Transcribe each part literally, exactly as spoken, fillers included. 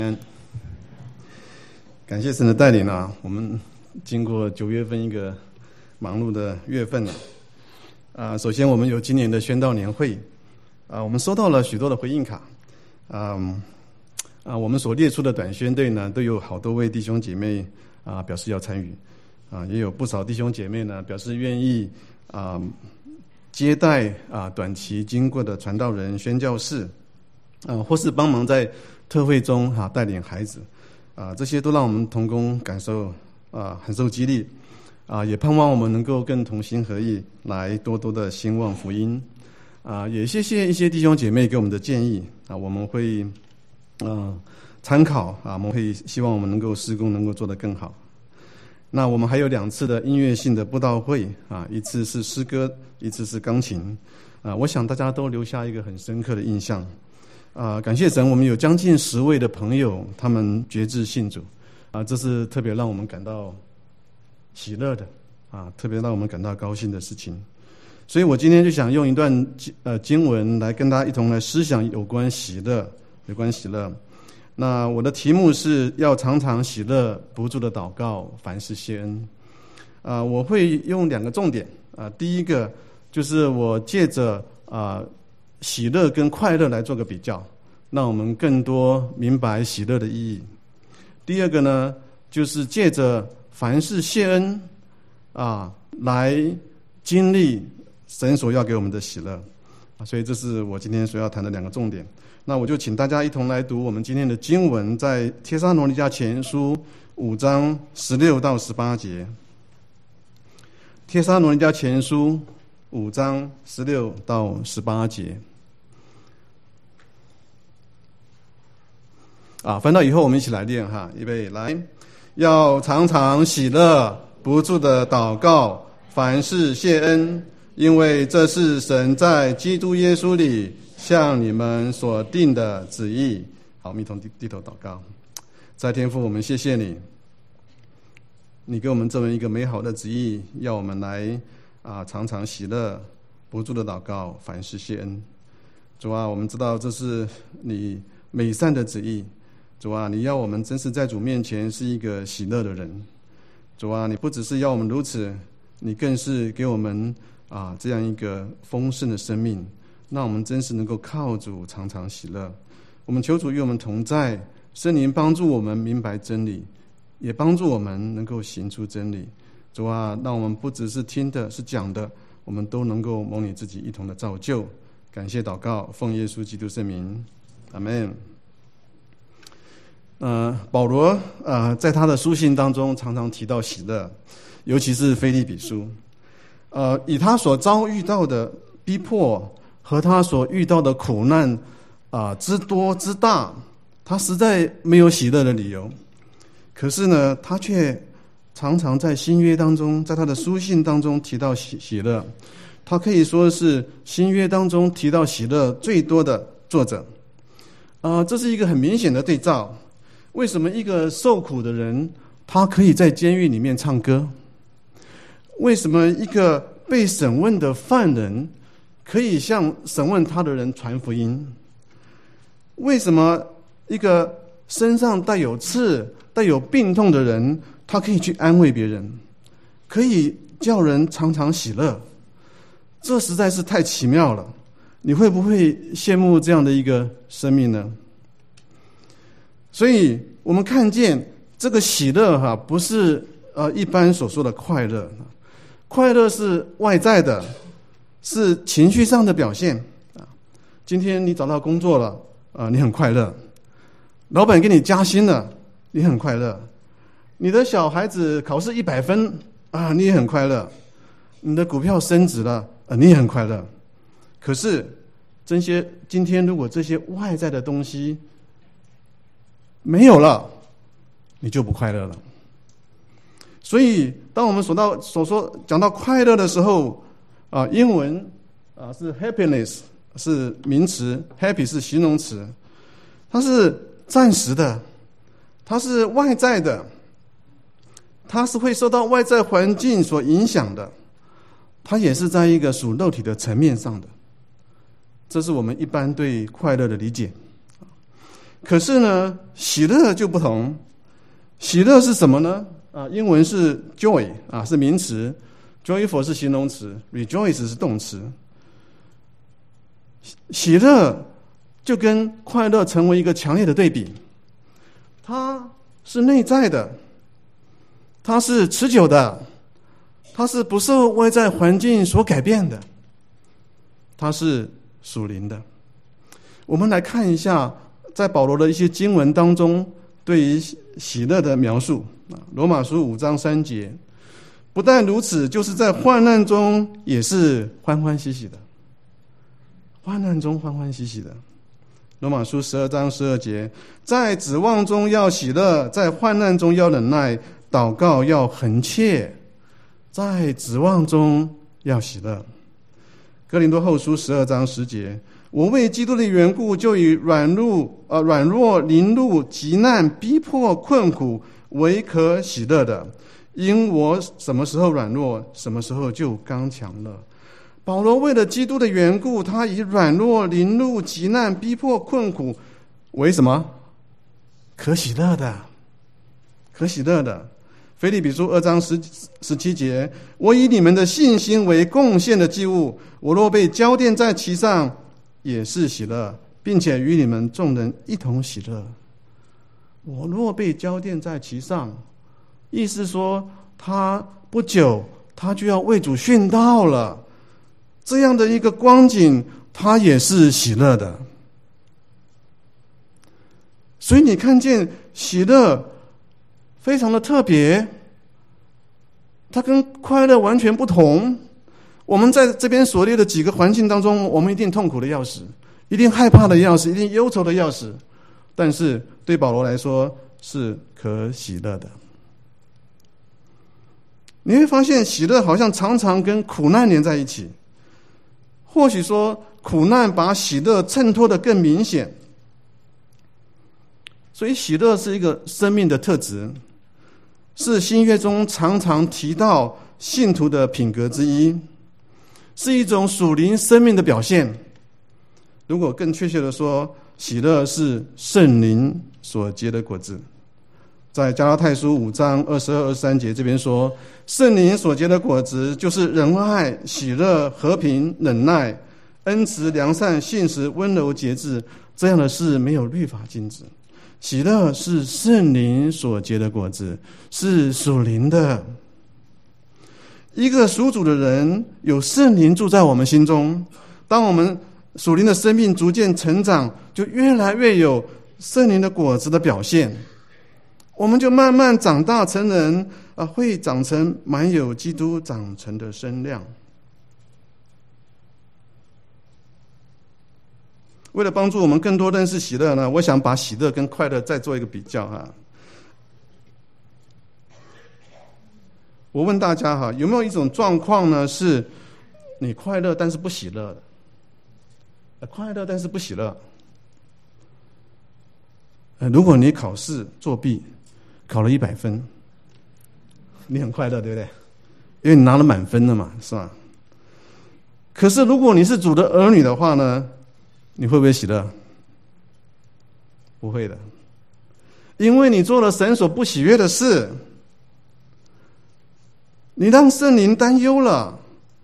嗯，感谢神的带领啊！我们经过九月份一个忙碌的月份了啊。首先，我们有今年的宣道年会啊，我们收到了许多的回应卡啊啊，我们所列出的短宣队呢，都有好多位弟兄姐妹啊表示要参与啊，也有不少弟兄姐妹呢表示愿意啊接待啊短期经过的传道人、宣教士啊，或是帮忙在特会中哈、啊、带领孩子啊，这些都让我们同工感受啊很受激励啊，也盼望我们能够更同心合意来多多的兴旺福音啊，也谢谢一些弟兄姐妹给我们的建议啊，我们会嗯参考啊，我们会希望我们能够施工能够做得更好。那我们还有两次的音乐性的布道会啊，一次是诗歌，一次是钢琴啊，我想大家都留下一个很深刻的印象。啊，感谢神，我们有将近十位的朋友，他们决志信主，啊，这是特别让我们感到喜乐的，啊，特别让我们感到高兴的事情。所以我今天就想用一段呃经文来跟大家一同来思想有关喜乐，有关喜乐。那我的题目是要常常喜乐，不住的祷告，凡事谢恩。啊，我会用两个重点啊，第一个就是我借着啊。喜乐跟快乐来做个比较，让我们更多明白喜乐的意义。第二个呢，就是借着凡事谢恩啊，来经历神所要给我们的喜乐。所以这是我今天所要谈的两个重点。那我就请大家一同来读我们今天的经文，在帖撒罗尼迦前书五章十六到十八节。帖撒罗尼迦前书五章十六到十八节。啊，翻到以后我们一起来念哈，预备来，要常常喜乐，不住的祷告，凡事谢恩，因为这是神在基督耶稣里向你们所定的旨意。好，我们一同低低头祷告。在天父，我们谢谢你，你给我们这么一个美好的旨意，要我们来啊常常喜乐，不住的祷告，凡事谢恩。主啊，我们知道这是你美善的旨意。主啊，你要我们真是在主面前是一个喜乐的人。主啊，你不只是要我们如此，你更是给我们啊这样一个丰盛的生命，让我们真是能够靠主常常喜乐。我们求主与我们同在，圣灵帮助我们明白真理，也帮助我们能够行出真理。主啊，让我们不只是听的，是讲的，我们都能够蒙你自己一同的造就。感谢祷告，奉耶稣基督圣名，阿们。呃，保罗呃在他的书信当中常常提到喜乐，尤其是腓立比书。呃，以他所遭遇到的逼迫和他所遇到的苦难啊、呃、之多之大，他实在没有喜乐的理由。可是呢，他却常常在新约当中，在他的书信当中提到喜喜乐。他可以说是新约当中提到喜乐最多的作者。啊、呃，这是一个很明显的对照。为什么一个受苦的人，他可以在监狱里面唱歌？为什么一个被审问的犯人，可以向审问他的人传福音？为什么一个身上带有刺、带有病痛的人，他可以去安慰别人，可以叫人常常喜乐？这实在是太奇妙了！你会不会羡慕这样的一个生命呢？所以我们看见这个喜乐哈，不是呃一般所说的快乐，快乐是外在的，是情绪上的表现啊。今天你找到工作了啊，你很快乐；老板给你加薪了，你很快乐；你的小孩子考试一百分啊，你也很快乐；你的股票升值了啊，你也很快乐。可是这些今天如果这些外在的东西没有了，你就不快乐了。所以当我们说到所说讲到快乐的时候啊，英文啊是 happiness 是名词， happy 是形容词，它是暂时的，它是外在的，它是会受到外在环境所影响的，它也是在一个属肉体的层面上的。这是我们一般对快乐的理解。 可是呢，喜乐就不同。喜乐是什么呢？啊，英文是 joy 啊，是名词 ，joyful 是形容词 ，rejoice 是动词。喜乐就跟快乐成为一个强烈的对比，它是内在的，它是持久的，它是不受外在环境所改变的，它是属灵的。我们来看一下在保罗的一些经文当中对于喜乐的描述。罗马书五章三节，不但如此，就是在患难中也是欢欢喜喜的，患难中欢欢喜喜的。罗马书十二章十二节，在指望中要喜乐，在患难中要忍耐，祷告要恒切，在指望中要喜乐。哥林多后书十二章十节，我为基督的缘故，就以软弱、呃软弱、凌辱、急难、逼迫、困苦为可喜乐的，因我什么时候软弱，什么时候就刚强了。保罗为了基督的缘故，他以软弱、凌辱、急难、逼迫、困苦为什么？可喜乐的，可喜乐的。腓立比书二章十十七节，我以你们的信心为贡献的祭物，我若被交奠在其上，也是喜乐，并且与你们众人一同喜乐。我若被交奠在其上，意思说他不久他就要为主殉道了，这样的一个光景他也是喜乐的。所以你看见喜乐非常的特别，它跟快乐完全不同。我们在这边所列的几个环境当中，我们一定痛苦的要死，一定害怕的要死，一定忧愁的要死，但是对保罗来说是可喜乐的。你会发现喜乐好像常常跟苦难连在一起，或许说苦难把喜乐衬托得更明显。所以喜乐是一个生命的特质，是新约中常常提到信徒的品格之一，是一种属灵生命的表现。如果更确切的说，喜乐是圣灵所结的果子。在加拉太书五章二十二、二十三节这边说，圣灵所结的果子就是仁爱、喜乐、和平、忍耐、恩慈、良善、信实、温柔、节制，这样的事没有律法禁止。喜乐是圣灵所结的果子，是属灵的。一个属主的人，有圣灵住在我们心中，当我们属灵的生命逐渐成长，就越来越有圣灵的果子的表现，我们就慢慢长大成人，啊，会长成满有基督长成的身量。为了帮助我们更多认识喜乐呢，我想把喜乐跟快乐再做一个比较哈。我问大家哈，有没有一种状况呢，是你快乐但是不喜乐的？快乐但是不喜乐。如果你考试作弊，考了一百分，你很快乐，对不对？因为你拿了满分了嘛，是吧？可是如果你是主的儿女的话呢，你会不会喜乐？不会的，因为你做了神所不喜悦的事，你让圣灵担忧了。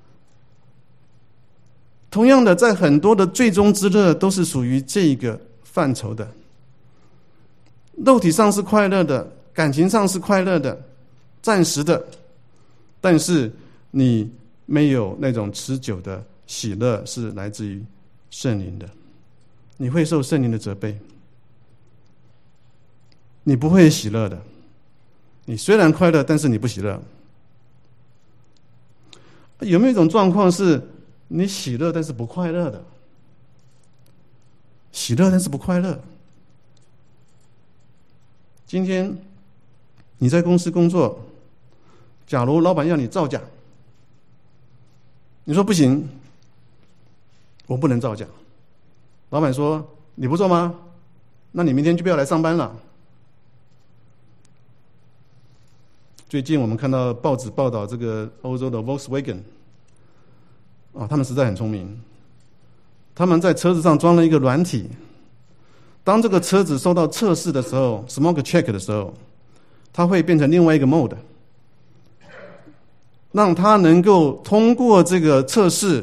同样的，在很多的最终之乐都是属于这个范畴的。肉体上是快乐的，感情上是快乐的，暂时的，但是你没有那种持久的喜乐，是来自于圣灵的。你会受圣灵的责备，你不会喜乐的。你虽然快乐，但是你不喜乐。有没有一种状况是你喜乐但是不快乐的？喜乐但是不快乐。今天你在公司工作，假如老板要你造假，你说不行，我不能造假。老板说你不做吗？那你明天就不要来上班了。最近我们看到报纸报道这个欧洲的 Volkswagen 啊，他们实在很聪明，他们在车子上装了一个软体， 当这个车子受到测试的时候 ，smoke check 的时候，它会变成另外一个 mode， 让它能够通过这个测试。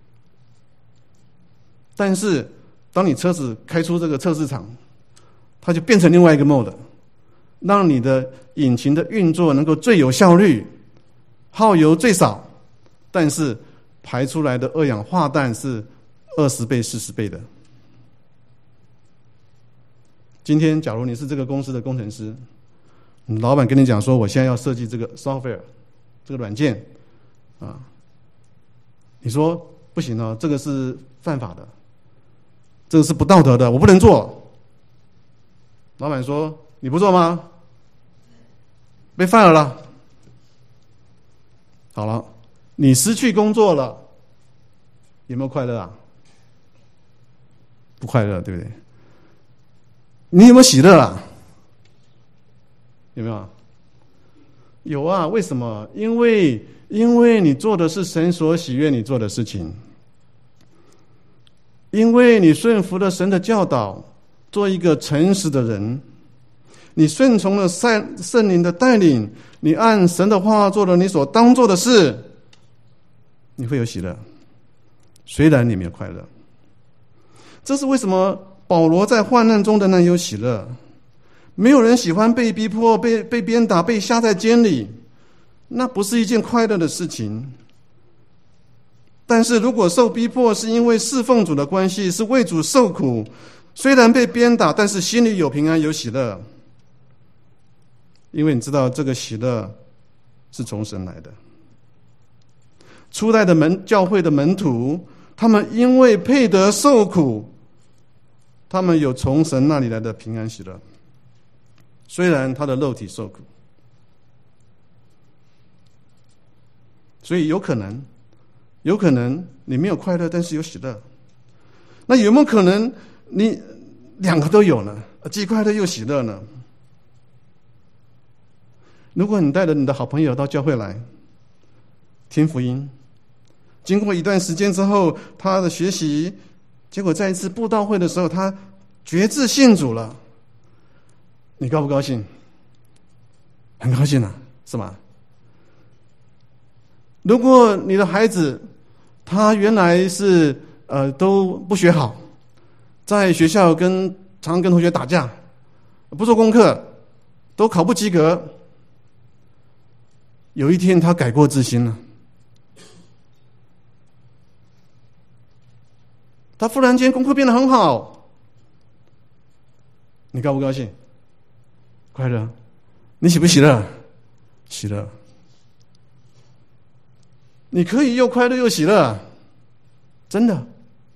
但是，当你车子开出这个测试场，它就变成另外一个 mode， 让你的引擎的运作能够最有效率，耗油最少，但是排出来的二氧化氮是二十倍、四十倍的。今天，假如你是这个公司的工程师，老板跟你讲说，我现在要设计这个 software， 这个软件，啊，你说不行哦，这个是犯法的，这个是不道德的，我不能做。老板说，你不做吗？被 fire 了。好了，你失去工作了，有没有快乐啊？不快乐，对不对？你有没有喜乐啊？有没有？有啊，为什么？因为因为你做的是神所喜悦你做的事情，因为你顺服了神的教导，做一个诚实的人，你顺从了圣圣灵的带领，你按神的话做了你所当做的事，你会有喜乐，虽然你没有快乐。这是为什么保罗在患难中的那有喜乐。没有人喜欢被逼迫、被被鞭打、被下在监里，那不是一件快乐的事情。但是如果受逼迫是因为侍奉主的关系，是为主受苦，虽然被鞭打，但是心里有平安有喜乐，因为你知道这个喜乐是从神来的。初代的门教会的门徒，他们因为配得受苦，他们有从神那里来的平安喜乐，虽然他的肉体受苦。所以有可能有可能你没有快乐，但是有喜乐。那有没有可能你两个都有呢？既快乐又喜乐呢？如果你带着你的好朋友到教会来听福音，经过一段时间之后，他的学习，结果在一次布道会的时候，他决志信主了，你高不高兴？很高兴啊，是吗？如果你的孩子他原来是呃都不学好，在学校跟常常跟同学打架，不做功课，都考不及格，有一天他改过自新了，他忽然间功课变得很好，你高不高兴？快乐。你喜不喜乐？喜乐。你可以又快乐又喜乐，真的。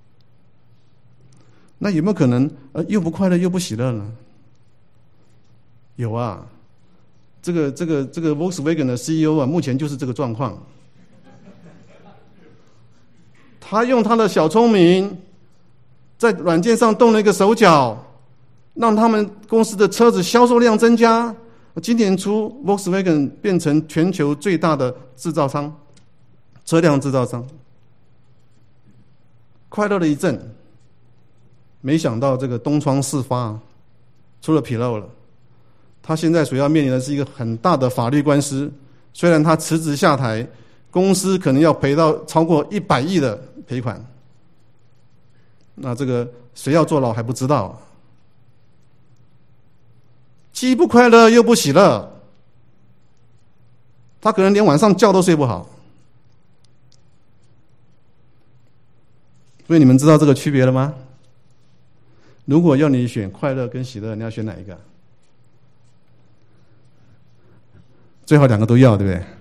那有没有可能呃又不快乐又不喜乐呢？有啊，这个这个这个 Volkswagen 的 C E O 啊，目前就是这个状况。他用他的小聪明，在软件上动了一个手脚，让他们公司的车子销售量增加。今年初 Volkswagen 变成全球最大的制造商，车辆制造商。快乐了一阵，没想到这个东窗事发，出了纰漏了。他现在所要面临的是一个很大的法律官司，虽然他辞职下台，公司可能要赔到超过一百亿的赔款。那这个谁要坐牢还不知道，既不快乐又不喜乐，他可能连晚上觉都睡不好。所以你们知道这个区别了吗？如果要你选快乐跟喜乐，你要选哪一个？最好两个都要，对不对？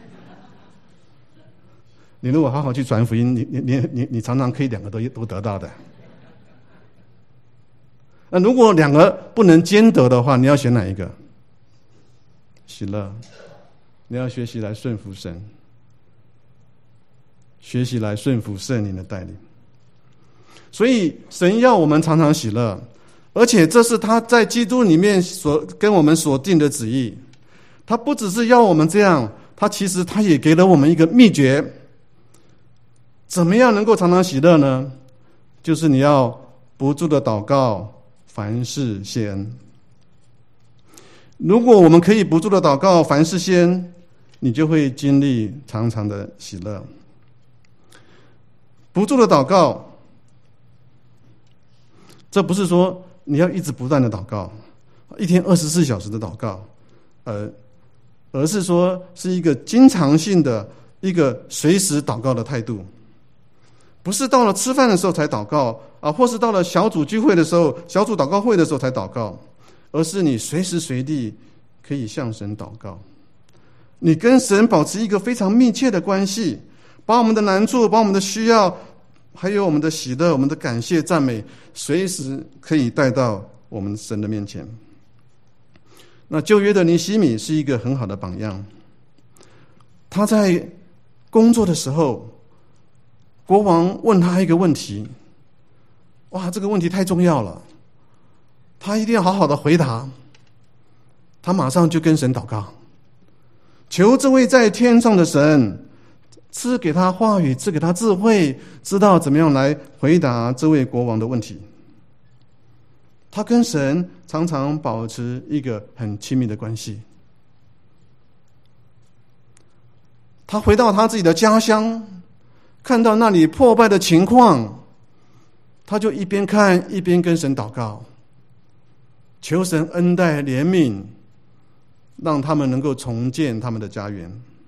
你如果好好去传福音，你你你你你常常可以两个都都得到的。那如果两个不能兼得的话，你要选哪一个？喜乐。你要学习来顺服神，学习来顺服圣灵的带领。所以神要我们常常喜乐，而且这是他在基督里面所跟我们所定的旨意。他不只是要我们这样，他其实他也给了我们一个秘诀。怎么样能够常常喜乐呢？就是你要不住的祷告， 凡事谢恩。如果我们可以不住的祷告，凡事谢恩，你就会经历长长的喜乐。不住的祷告，这不是说你要一直不断的祷告，一天二十四小时的祷告，呃，而是说是一个经常性的一个随时祷告的态度。不是到了吃饭的时候才祷告啊，或是到了小组聚会的时候、小组祷告会的时候才祷告，而是你随时随地可以向神祷告。你跟神保持一个非常密切的关系，把我们的难处、把我们的需要，还有我们的喜乐、我们的感谢、赞美，随时可以带到我们神的面前。那旧约的尼希米是一个很好的榜样。他在工作的时候，国王问他一个问题，哇，这个问题太重要了，他一定要好好的回答。他马上就跟神祷告，求这位在天上的神赐给他话语，赐给他智慧，知道怎么样来回答这位国王的问题。他跟神常常保持一个很亲密的关系。他回到他自己的家乡，看到那里破败的情况，他就一边看一边跟神祷告，求神恩待怜悯，让他们能够重建他们的家园。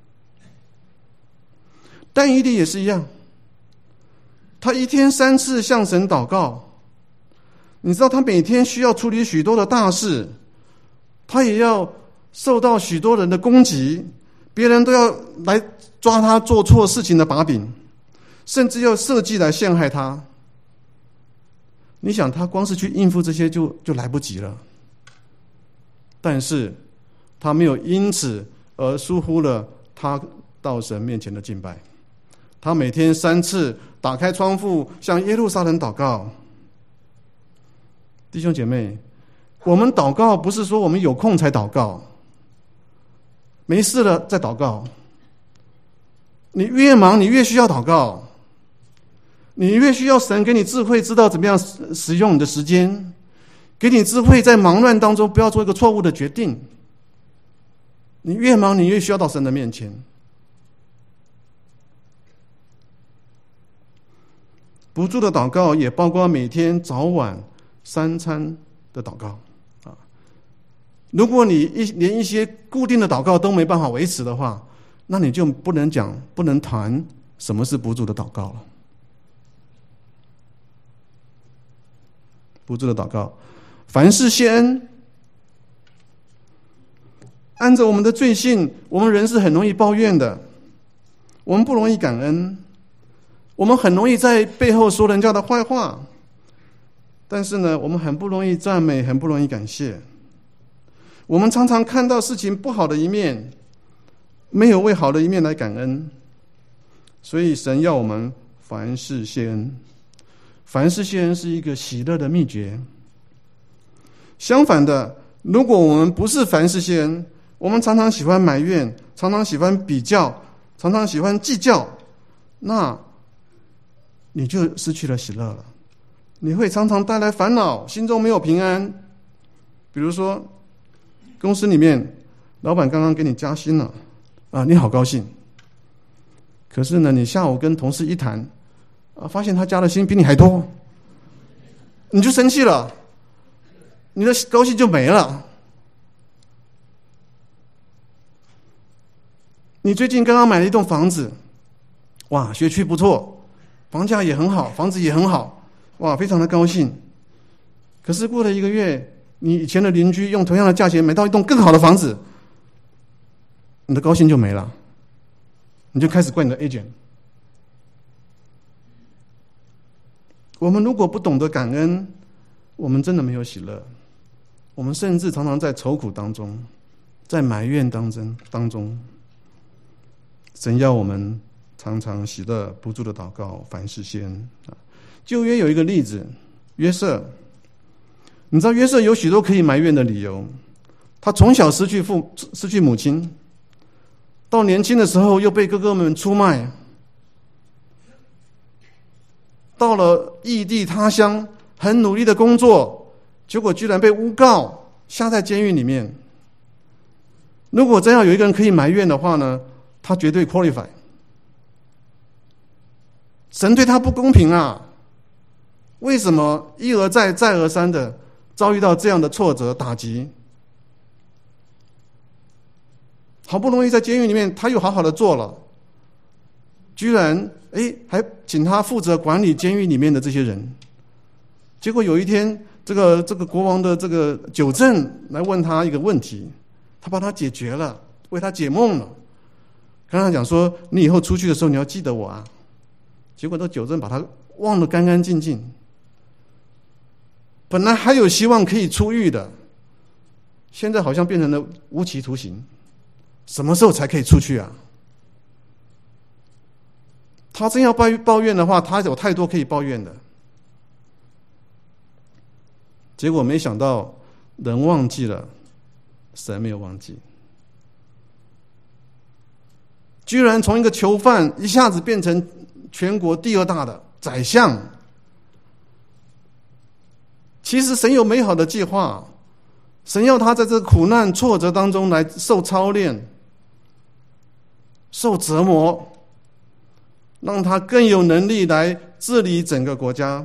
但以理也是一样，他一天三次向神祷告。你知道他每天需要处理许多的大事，他也要受到许多人的攻击，别人都要来抓他做错事情的把柄，甚至要设计来陷害他。你想他光是去应付这些就就来不及了，但是他没有因此而疏忽了他到神面前的敬拜。他每天三次打开窗户向耶路撒冷祷告。弟兄姐妹，我们祷告不是说我们有空才祷告，没事了再祷告。你越忙你越需要祷告，你越需要神给你智慧，知道怎么样使用你的时间，给你智慧在忙乱当中不要做一个错误的决定。你越忙你越需要到神的面前。不住的祷告也包括每天早晚三餐的祷告啊。如果你一连一些固定的祷告都没办法维持的话，那你就不能讲不能谈什么是不住的祷告了。不住的祷告，凡事谢恩。按照我们的罪性，我们人是很容易抱怨的，我们不容易感恩，我们很容易在背后说人家的坏话，但是呢，我们很不容易赞美，很不容易感谢。我们常常看到事情不好的一面，没有为好的一面来感恩。所以神要我们凡事谢恩。凡事谢恩是一个喜乐的秘诀。相反的，如果我们不是凡事谢恩，我们常常喜欢埋怨，常常喜欢比较，常常喜欢计较，那你就失去了喜乐了。你会常常带来烦恼，心中没有平安。比如说公司里面老板刚刚给你加薪了啊，你好高兴。可是呢，你下午跟同事一谈啊，发现他加的薪比你还多，你就生气了，你的高兴就没了。你最近刚刚买了一栋房子，哇，学区不错，房价也很好，房子也很好，哇，非常的高兴。可是过了一个月，你以前的邻居用同样的价钱买到一栋更好的房子，你的高兴就没了，你就开始怪你的 agent。 我们如果不懂得感恩，我们真的没有喜乐，我们甚至常常在愁苦当中，在埋怨当中当中。神要我们常常喜乐，不住的祷告，凡事谢恩。旧约有一个例子，约瑟。你知道约瑟有许多可以埋怨的理由，他从小失去父失去母亲，到年轻的时候又被哥哥们出卖，到了异地他乡很努力的工作， 结果居然被诬告，下在监狱里面。如果真要有一个人可以埋怨的话呢，他绝对 qualify。神对他不公平啊！为什么一而再再而三的遭遇到这样的挫折打击？好不容易在监狱里面他又好好的做了，居然哎还请他负责管理监狱里面的这些人。结果有一天这个这个国王的这个酒政来问他一个问题，他帮他解决了，为他解梦了，跟他讲说你以后出去的时候你要记得我啊。结果这酒政把他忘得干干净净，本来还有希望可以出狱的，现在好像变成了无期徒刑。什么时候才可以出去啊？他真要抱怨的话，他有太多可以抱怨的。结果没想到人忘记了，神没有忘记，居然从一个囚犯一下子变成全国第二大的宰相。其实神有美好的计划，神要他在这个苦难挫折当中来受操练，受折磨，让他更有能力来治理整个国家。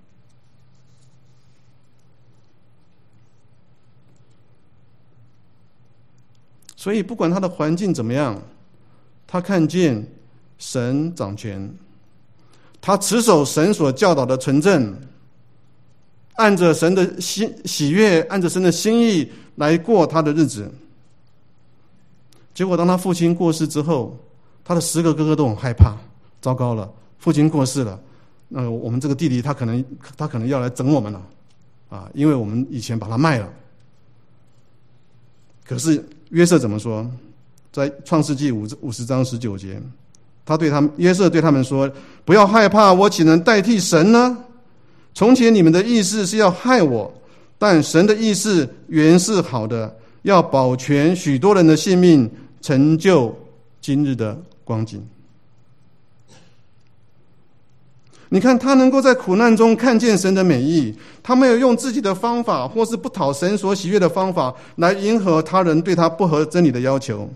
所以不管他的环境怎么样，他看见神掌权，他持守神所教导的纯正，按着神的喜喜悦，按着神的心意来过他的日子。结果当他父亲过世之后，他的十个哥哥都很害怕，糟糕了，父亲过世了，那我们这个弟弟他可能他可能要来整我们了啊，因为我们以前把他卖了。可是约瑟怎么说？在创世纪五五十章十九节，他对他们约瑟对他们说：“不要害怕，我岂能代替神呢？从前你们的意思是要害我，但神的意思原是好的，要保全许多人的性命，成就今日的光景。”你看他能够在苦难中看见神的美意，他没有用自己的方法或是不讨神所喜悦的方法来迎合他人对他不合真理的要求。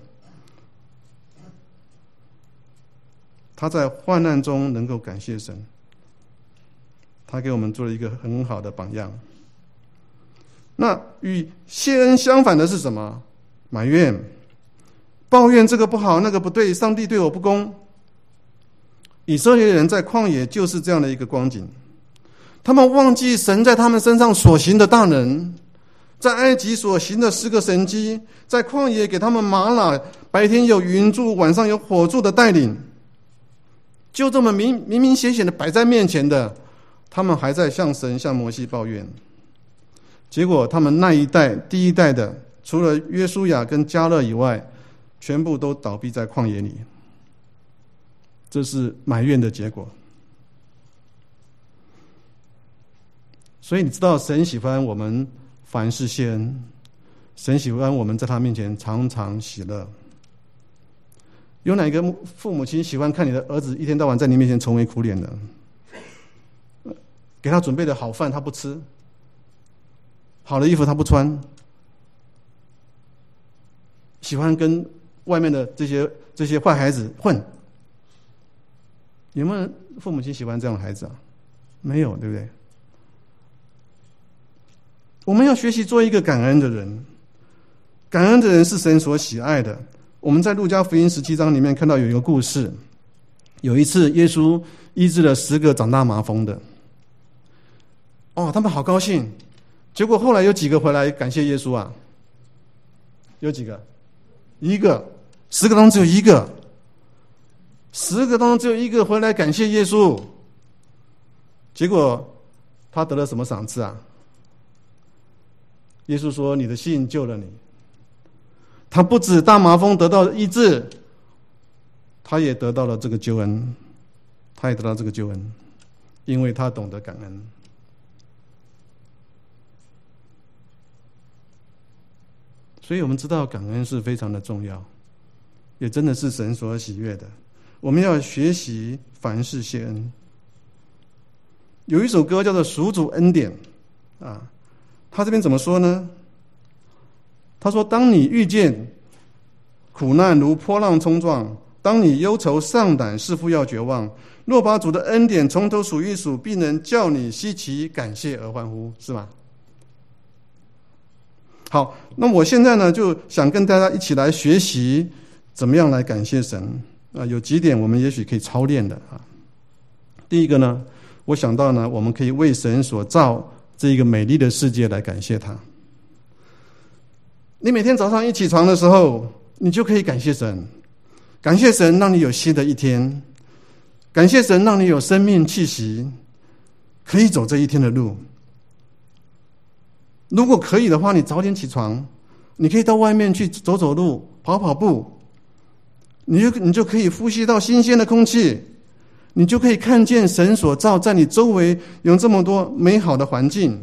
他在患难中能够感谢神，他给我们做了一个很好的榜样。那与谢恩相反的是什么？埋怨、抱怨这个不好那个不对，上帝对我不公。以色列人在旷野就是这样的一个光景，他们忘记神在他们身上所行的大能，在埃及所行的十个神迹，在旷野给他们玛拿，白天有云柱，晚上有火柱的带领，就这么明明明显显的摆在面前的，他们还在向神向摩西抱怨。结果他们那一代第一代的，除了约书亚跟迦勒以外，全部都倒闭在旷野里。这是埋怨的结果。所以你知道神喜欢我们凡事谢恩，神喜欢我们在他面前常常喜乐。有哪个父母亲喜欢看你的儿子一天到晚在你面前愁眉苦脸的？给他准备的好饭他不吃，好的衣服他不穿，喜欢跟外面的这些这些坏孩子混。有没有父母亲喜欢这样的孩子啊？没有，对不对？我们要学习做一个感恩的人，感恩的人是神所喜爱的。我们在路加福音十七章里面看到有一个故事，有一次耶稣医治了十个长大麻风的，哦，他们好高兴。结果后来有几个回来感谢耶稣啊？有几个？一个，十个当中只有一个。十个当中只有一个回来感谢耶稣，结果他得了什么赏赐啊？耶稣说：“你的信救了你。”他不止大麻风得到医治，他也得到了这个救恩，他也得到这个救恩，因为他懂得感恩。所以我们知道感恩是非常的重要，也真的是神所喜悦的。我们要学习凡事谢恩。有一首歌叫做《属主恩典》啊， 他这边怎么说呢？他说，当你遇见苦难如波浪冲撞，当你忧愁丧胆，似乎要绝望，若把主的恩典从头数一数，必能叫你稀奇感谢而欢呼，是吗？好，那我现在呢，就想跟大家一起来学习怎么样来感谢神啊。有几点我们也许可以操练的啊。第一个呢，我想到呢，我们可以为神所造这一个美丽的世界来感谢他。你每天早上一起床的时候，你就可以感谢神，感谢神让你有新的一天，感谢神让你有生命气息，可以走这一天的路。如果可以的话，你早点起床，你可以到外面去走走路，跑跑步，你就你就可以呼吸到新鲜的空气，你就可以看见神所造在你周围有这么多美好的环境。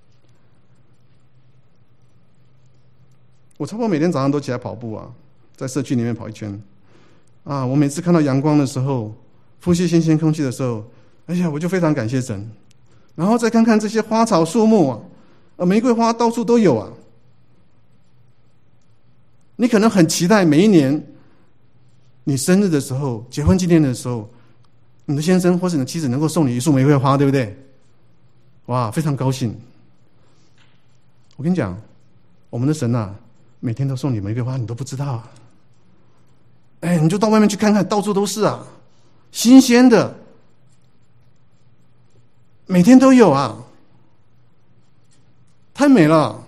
我差不多每天早上都起来跑步啊，在社区里面跑一圈啊。我每次看到阳光的时候，呼吸新鲜空气的时候，哎呀，我就非常感谢神。然后再看看这些花草树木啊，呃，玫瑰花到处都有啊。你可能很期待每一年你生日的时候、结婚纪念的时候，你的先生或是你的妻子能够送你一束玫瑰花，对不对？哇，非常高兴。我跟你讲，我们的神啊，每天都送你玫瑰花，你都不知道啊。哎，你就到外面去看看，到处都是啊，新鲜的，每天都有啊。太美了。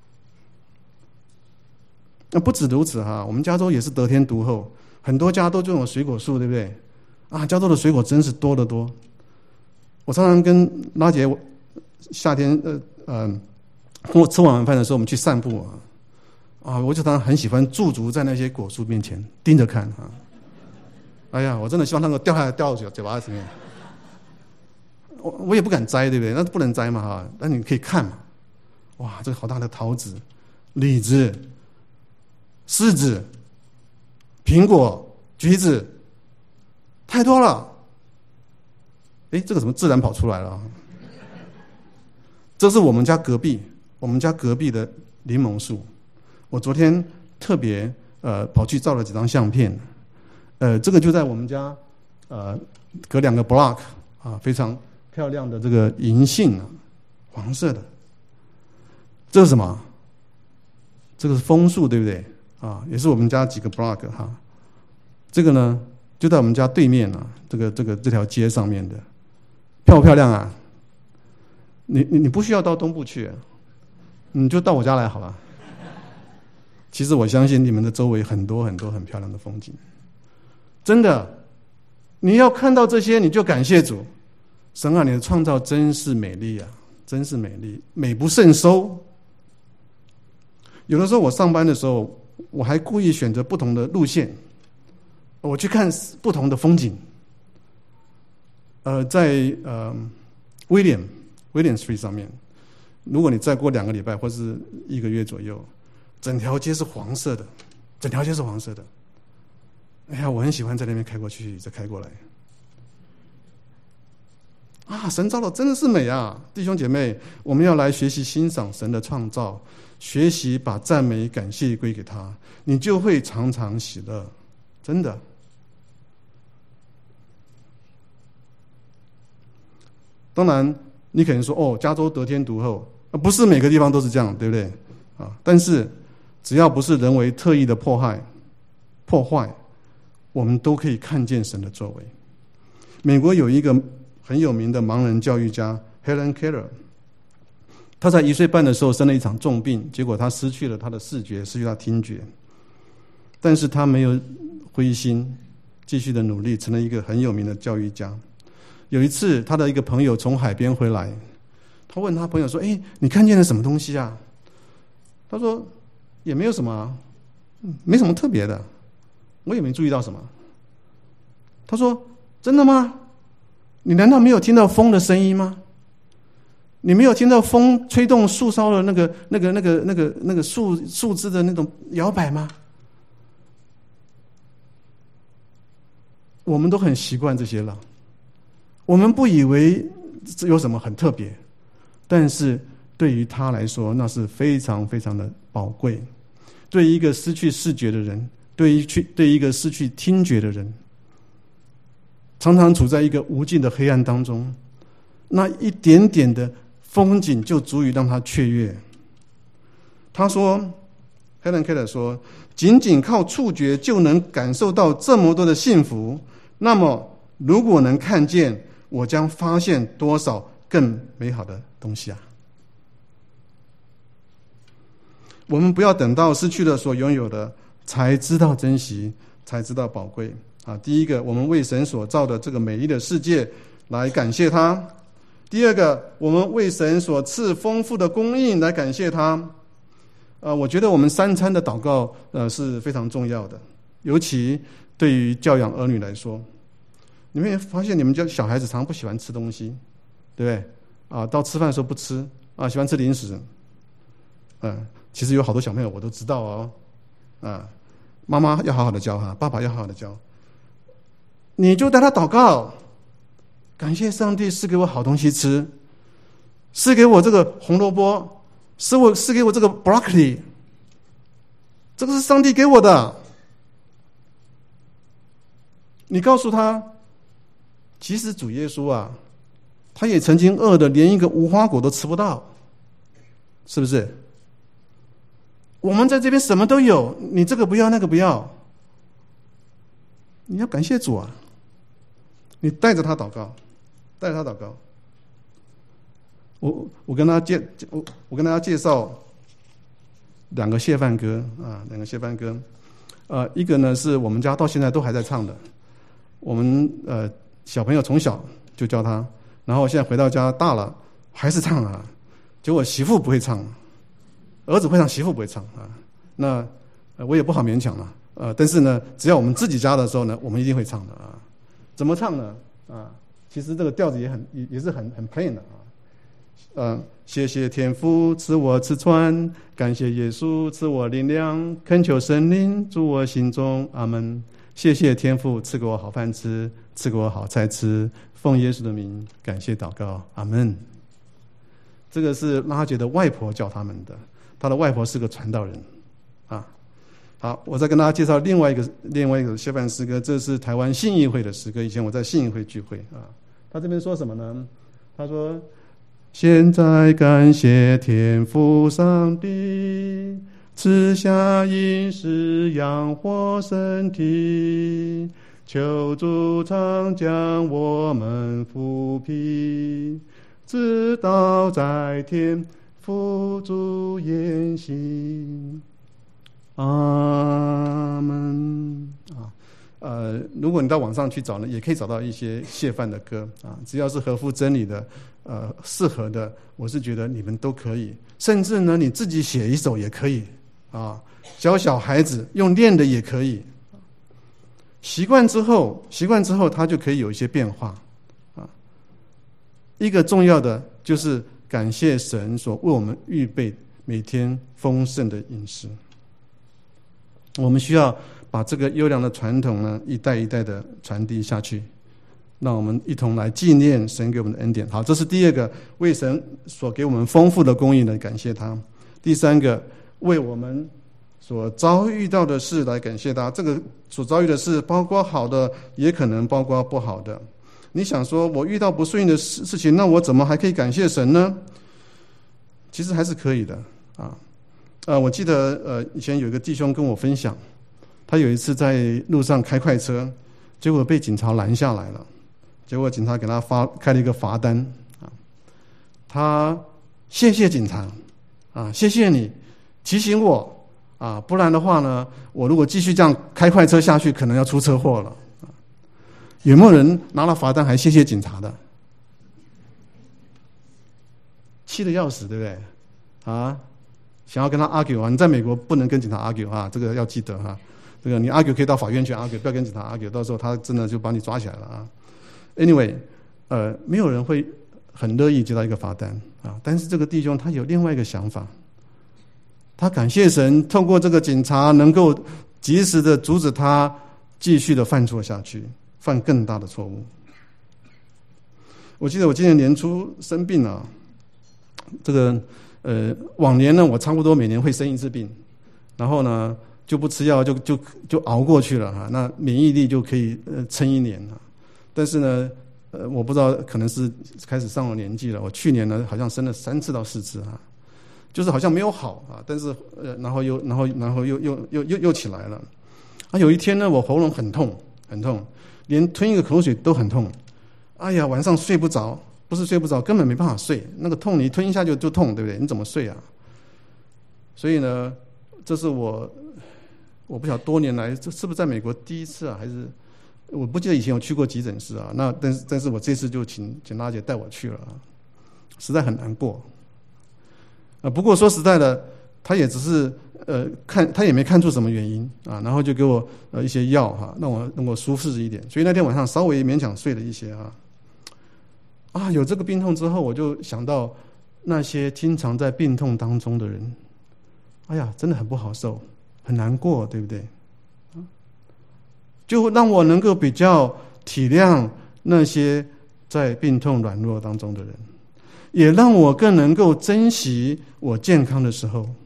那不止如此哈，我们加州也是得天独厚，很多家都这种水果树，对不对？啊，加州的水果真是多得多。我常常跟拉姐夏天呃呃，跟我吃完晚饭的时候，我们去散步啊，啊，我就常常很喜欢驻足在那些果树面前盯着看啊。哎呀，我真的希望那个掉下来掉到嘴嘴巴里面。我我也不敢摘，对不对？那不能摘嘛哈，但你可以看嘛。哇，这个好大的桃子、李子、柿子、苹果、橘子，太多了。哎，这个怎么自然跑出来了？这是我们家隔壁，我们家隔壁的柠檬树。我昨天特别呃跑去照了几张相片，呃，这个就在我们家呃隔两个 block 啊，非常漂亮的这个银杏啊，黄色的。这是什么？这个是枫树，对不对？啊，也是我们家几个 block 哈。这个呢，就在我们家对面啊，这个这个这条街上面的，漂不漂亮啊？你你你不需要到东部去，你就到我家来好了。其实我相信你们的周围很多很多很漂亮的风景，真的，你要看到这些，你就感谢主。神啊，你的创造真是美丽啊，真是美丽，美不胜收。有的时候我上班的时候，我还故意选择不同的路线，我去看不同的风景。呃，在呃 William William Street 上面，如果你再过两个礼拜或是一个月左右，整条街是黄色的，整条街是黄色的。哎呀，我很喜欢在那边开过去，再开过来。啊，神造的真的是美啊！弟兄姐妹，我们要来学习欣赏神的创造，学习把赞美感谢归给他，你就会常常喜乐，真的。当然你可能说，哦，加州得天独厚，不是每个地方都是这样，对不对啊？但是只要不是人为特意的迫害破坏，我们都可以看见神的作为。美国有一个很有名的盲人教育家 Helen Keller， 他在一岁半的时候生了一场重病，结果他失去了他的视觉，失去他的听觉，但是他没有灰心，继续的努力，成了一个很有名的教育家。有一次他的一个朋友从海边回来，他问他朋友说，哎，你看见了什么东西啊？他说也没有什么啊，没什么特别的，我也没注意到什么。他说真的吗？你难道没有听到风的声音吗？你没有听到风吹动树梢的那个、那个、那个、那个、那个树树枝的那种摇摆吗？我们都很习惯这些了，我们不以为有什么很特别，但是对于他来说那是非常非常的宝贵。对于一个失去视觉的人，对于去对于一个失去听觉的人，常常处在一个无尽的黑暗当中，那一点点的风景就足以让他雀跃。他说 Helen Keller 说，仅仅靠触觉就能感受到这么多的幸福，那么如果能看见，我将发现多少更美好的东西啊！我们不要等到失去了所拥有的才知道珍惜，才知道宝贵啊！第一个，我们为神所造的这个美丽的世界来感谢他；第二个，我们为神所赐丰富的供应来感谢他。呃，我觉得我们三餐的祷告呃是非常重要的，尤其对于教养儿女来说。你们也发现你们家小孩子常常不喜欢吃东西，对不对？啊，到吃饭的时候不吃啊，喜欢吃零食。嗯，其实有好多小朋友我都知道哦。啊，妈妈要好好的教他，爸爸要好好的教。你就带他祷告，感谢上帝赐给我好东西吃，赐给我这个红萝卜。是我是给我这个 broccoli， 这个是上帝给我的。你告诉他，其实主耶稣啊，他也曾经饿的连一个无花果都吃不到，是不是？我们在这边什么都有，你这个不要那个不要，你要感谢主啊！你带着他祷告，带着他祷告。我我跟他介我我跟大家介绍两个谢饭歌啊，两个谢饭歌，呃，一个呢是我们家到现在都还在唱的，我们呃小朋友从小就教他，然后现在回到家大了还是唱啊，结果媳妇不会唱，儿子会唱，媳妇不会唱啊，那、呃、我也不好勉强了，呃，但是呢，只要我们自己家的时候呢，我们一定会唱的啊。怎么唱呢？啊，其实这个调子也很也也是很很 plain 的啊。呃，谢谢天父赐我吃穿，感谢耶稣赐我力量，恳求神灵住我心中，阿们。谢谢天父赐给我好饭吃，赐给我好菜吃，奉耶稣的名感谢祷告，阿们。这个是拉结的外婆教他们的，他的外婆是个传道人啊。好，我再跟大家介绍另外一个另外一个谢饭诗歌，这是台湾信义会的诗歌，以前我在信义会聚会啊。他这边说什么呢？他说，现在感谢天父上帝赐下饮食养活身体，求主常将我们扶庇，直到在天父主言行，阿们啊。呃，如果你到网上去找呢，也可以找到一些谢饭的歌啊，只要是合乎真理的，呃，适合的，我是觉得你们都可以。甚至呢，你自己写一首也可以啊，教小孩子用练的也可以。习惯之后，习惯之后，它就可以有一些变化啊。一个重要的就是感谢神所为我们预备每天丰盛的饮食。我们需要把这个优良的传统呢，一代一代的传递下去，让我们一同来纪念神给我们的恩典。好，这是第二个，为神所给我们丰富的供应来感谢他。第三个，为我们所遭遇到的事来感谢他。这个所遭遇的事包括好的，也可能包括不好的。你想说，我遇到不顺利的事事情，那我怎么还可以感谢神呢？其实还是可以的啊。呃，我记得呃，以前有一个弟兄跟我分享，他有一次在路上开快车，结果被警察拦下来了，结果警察给他发开了一个罚单啊，他谢谢警察啊，谢谢你提醒我啊，不然的话呢，我如果继续这样开快车下去，可能要出车祸了啊。有没有人拿了罚单还谢谢警察的？气得要死，对不对？啊？想要跟他 argue 啊，你在美国不能跟警察 argue 啊，这个要记得哈。这个你 argue 可以到法院去 argue， 不要跟警察 argue， 到时候他真的就把你抓起来了啊。Anyway， 呃，没有人会很乐意接到一个罚单啊，但是这个弟兄他有另外一个想法，他感谢神，透过这个警察能够及时的阻止他继续的犯错下去，犯更大的错误。我记得我今年年初生病了，这个呃，往年呢，我差不多每年会生一次病，然后呢就不吃药，就就就熬过去了哈，那免疫力就可以呃撑一年哈。但是呢，呃，我不知道可能是开始上了年纪了，我去年呢好像生了三次到四次啊，就是好像没有好啊，但是呃，然后又然后然后又又又又又起来了。啊，有一天呢，我喉咙很痛很痛，连吞一个口水都很痛。哎呀，晚上睡不着，不是睡不着，根本没办法睡。那个痛你吞一下就就痛，对不对？你怎么睡啊？所以呢，这是我我不晓得多年来这是不是在美国第一次啊，还是我不记得以前有去过急诊室啊。那但是但是我这次就请请拉姐带我去了啊，实在很难过。啊，不过说实在的，他也只是。呃，看他也没看出什么原因啊，然后就给我呃一些药哈、啊，让我让我舒适一点。所以那天晚上稍微勉强睡了一些啊。啊，有这个病痛之后，我就想到那些经常在病痛当中的人，哎呀，真的很不好受，很难过，对不对？就让我能够比较体谅那些在病痛软弱当中的人，也让我更能够珍惜我健康的时候。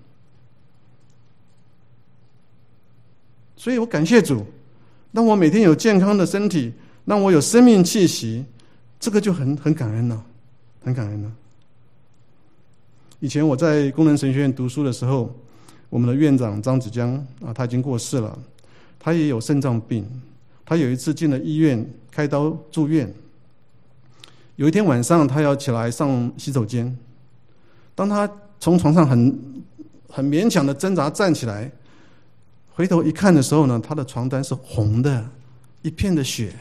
所以我感谢主，让我每天有健康的身体，让我有生命气息，这个就很很感恩了，很感恩了。以前我在工人神学院读书的时候，我们的院长张子江啊，他已经过世了，他也有肾脏病，他有一次进了医院开刀住院，有一天晚上他要起来上洗手间，当他从床上很很勉强的挣扎站起来，回头一看的时候呢，他的床单是红的，一片的血，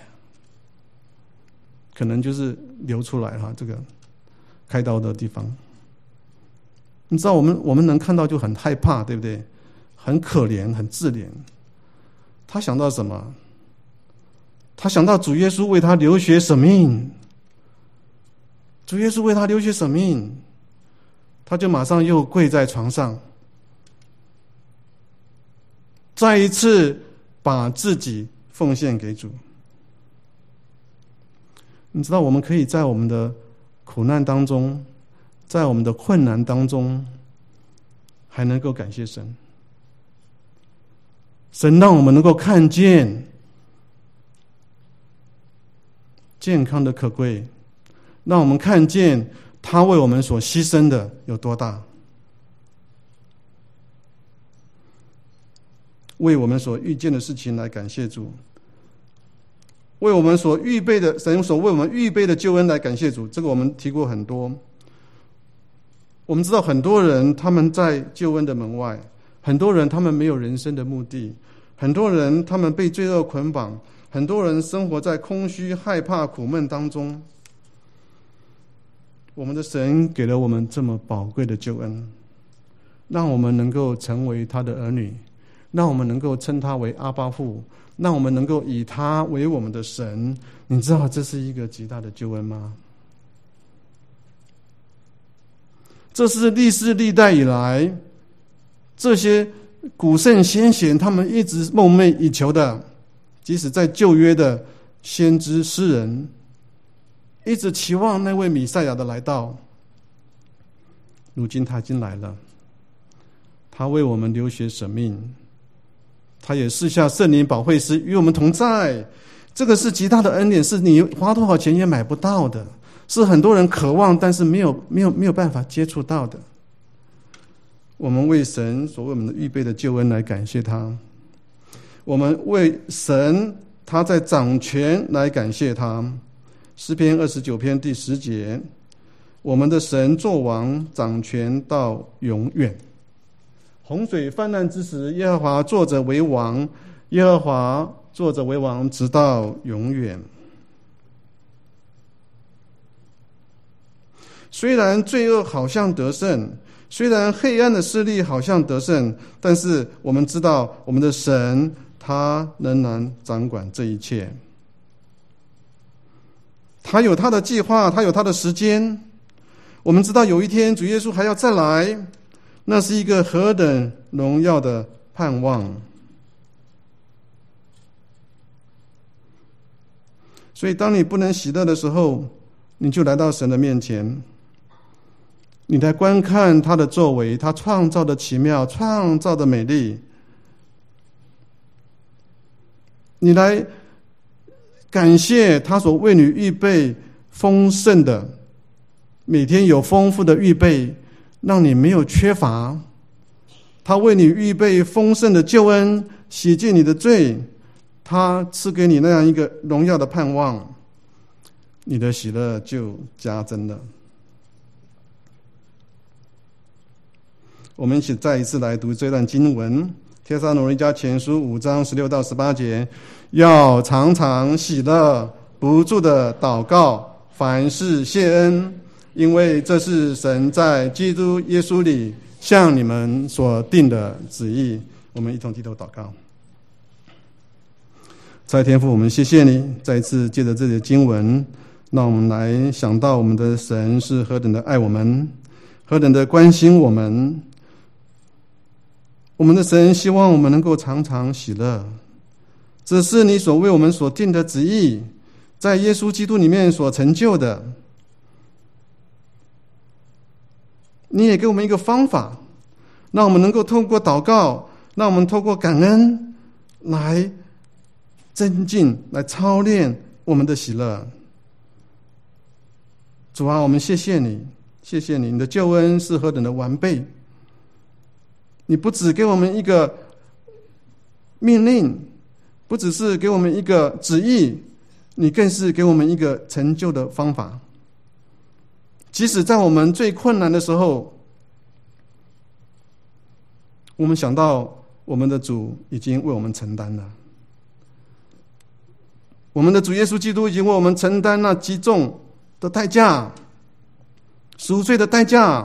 可能就是流出来哈，这个开刀的地方。你知道我们我们能看到就很害怕，对不对？很可怜，很自怜。他想到什么？他想到主耶稣为他流血舍命，主耶稣为他流血舍命，他就马上又跪在床上，再一次把自己奉献给主。你知道我们可以在我们的苦难当中，在我们的困难当中，还能够感谢神。神让我们能够看见健康的可贵，让我们看见他为我们所牺牲的有多大，为我们所遇见的事情来感谢主，为我们所预备的神所为我们预备的救恩来感谢主。这个我们提过很多。我们知道很多人他们在救恩的门外，很多人他们没有人生的目的，很多人他们被罪恶捆绑，很多人生活在空虚、害怕、苦闷当中。我们的神给了我们这么宝贵的救恩，让我们能够成为他的儿女，让我们能够称他为阿爸父，让我们能够以他为我们的神。你知道这是一个极大的救恩吗？这是历世历代以来这些古圣先贤他们一直梦寐以求的，即使在旧约的先知诗人一直期望那位弥赛亚的来到，如今他已经来了，他为我们流血舍命，他也赐下圣灵保惠师与我们同在。这个是极大的恩典，是你花多少钱也买不到的，是很多人渴望但是没有没有没有办法接触到的。我们为神所为我们的预备的救恩来感谢他，我们为神他在掌权来感谢他。诗篇二十九篇第十节，我们的神作王掌权到永远。洪水泛滥之时，耶和华坐着为王，耶和华坐着为王直到永远。虽然罪恶好像得胜，虽然黑暗的势力好像得胜，但是我们知道我们的神他仍然掌管这一切，他有他的计划，他有他的时间。我们知道有一天主耶稣还要再来，那是一个何等荣耀的盼望。所以当你不能喜乐的时候，你就来到神的面前， 你来观看他的作为，他创造的奇妙，创造的美丽。你来感谢他所为你预备丰盛的，每天有丰富的预备，让你没有缺乏。他为你预备丰盛的救恩，洗净你的罪，他赐给你那样一个荣耀的盼望，你的喜乐就加增了。我们一起再一次来读这段经文，帖撒罗尼迦前书五章十六到十八节，要常常喜乐，不住的祷告，凡事谢恩，因为这是神在基督耶稣里向你们所定的旨意。我们一同低头祷告。在天父，我们谢谢你，再一次借着这里的经文，让我们来想到我们的神是何等的爱我们，何等的关心我们。我们的神希望我们能够常常喜乐，这是你所为我们所定的旨意，在耶稣基督里面所成就的。你也给我们一个方法，让我们能够透过祷告，让我们透过感恩来增进，来操练我们的喜乐。主啊，我们谢谢你，谢谢你，你的救恩是何等的完备。你不只给我们一个命令，不只是给我们一个旨意，你更是给我们一个成就的方法。即使在我们最困难的时候，我们想到我们的主已经为我们承担了，我们的主耶稣基督已经为我们承担那极重的代价，赎罪的代价，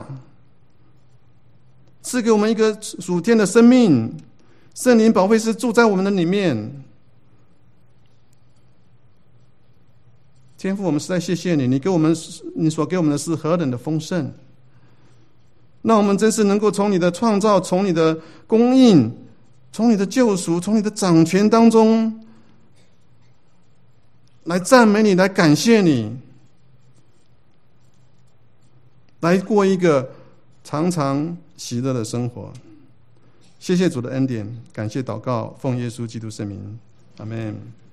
赐给我们一个属天的生命，圣灵保惠师住在我们的里面。天父，我们实在谢谢你，你给我们，你所给我们的是何等的丰盛，让我们真是能够从你的创造，从你的供应，从你的救赎，从你的掌权当中来赞美你，来感谢你，来过一个常常喜乐的生活。谢谢主的恩典，感谢祷告，奉耶稣基督圣名，阿们。